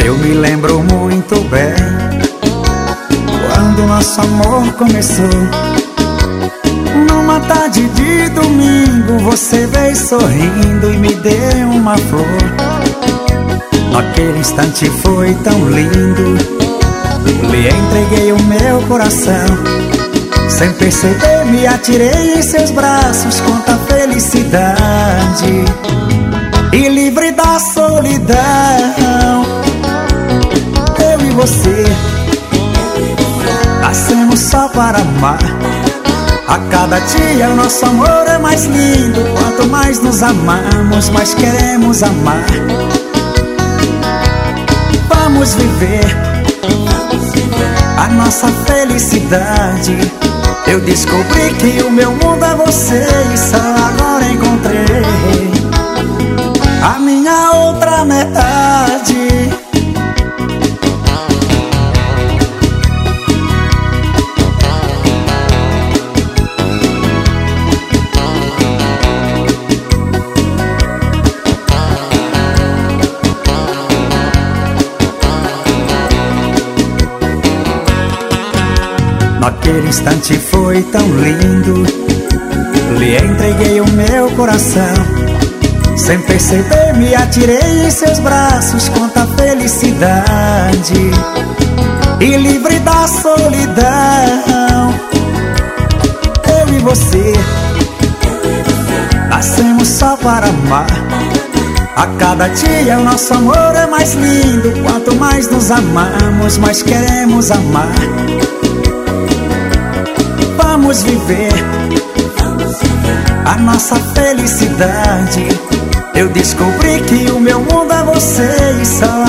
Eu me lembro muito bem quando nosso amor começou. Numa tarde de domingo você veio sorrindo e me deu uma flor. Naquele instante foi tão lindo, lhe entreguei o meu coração. Sem perceber me atirei em seus braços com tanta felicidade. E livre da solidão, eu e você nascemos só para amar. A cada dia o nosso amor é mais lindo. Quanto mais nos amamos, mais queremos amar. Vamos viver a nossa felicidade. Eu descobri que o meu mundo é você e só agora encontrei a minha outra metade. Naquele instante foi tão lindo, lhe entreguei o meu coração. Sem perceber me atirei em seus braços com tanta felicidade. E livre da solidão, eu e você nascemos só para amar. A cada dia o nosso amor é mais lindo. Quanto mais nos amamos, mais queremos amar. Vamos viver a nossa felicidade. Eu descobri que o meu mundo é você e só